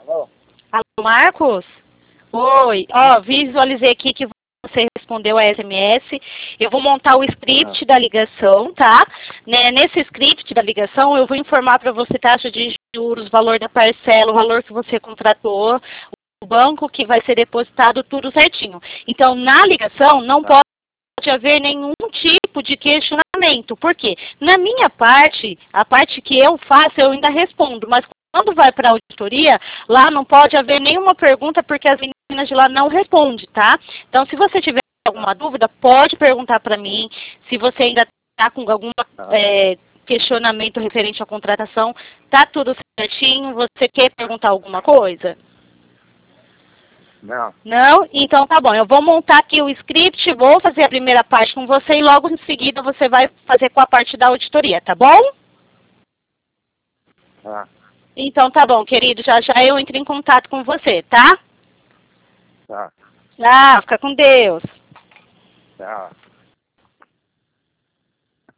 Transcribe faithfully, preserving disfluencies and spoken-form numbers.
Alô? Alô, Marcos? Oi. Ó, visualizei aqui que você respondeu a S M S. Eu vou montar o script ah. da ligação, tá? Né, nesse script da ligação, eu vou informar para você taxa de juros, valor da parcela, o valor que você contratou, o banco que vai ser depositado, tudo certinho. Então, na ligação, não ah. pode pode haver nenhum tipo de questionamento. Por quê? Na minha parte, a parte que eu faço, eu ainda respondo, mas quando vai para a auditoria, lá não pode haver nenhuma pergunta, porque as meninas de lá não respondem, tá? Então, se você tiver alguma dúvida, pode perguntar para mim. Se você ainda está com algum é, questionamento referente à contratação, tá tudo certinho? Você quer perguntar alguma coisa? Não. Não? Então tá bom. Eu vou montar aqui o script, vou fazer a primeira parte com você e logo em seguida você vai fazer com a parte da auditoria, tá bom? Tá. Então tá bom, querido. Já já eu entro em contato com você, tá? Tá. Ah, fica com Deus. Tá.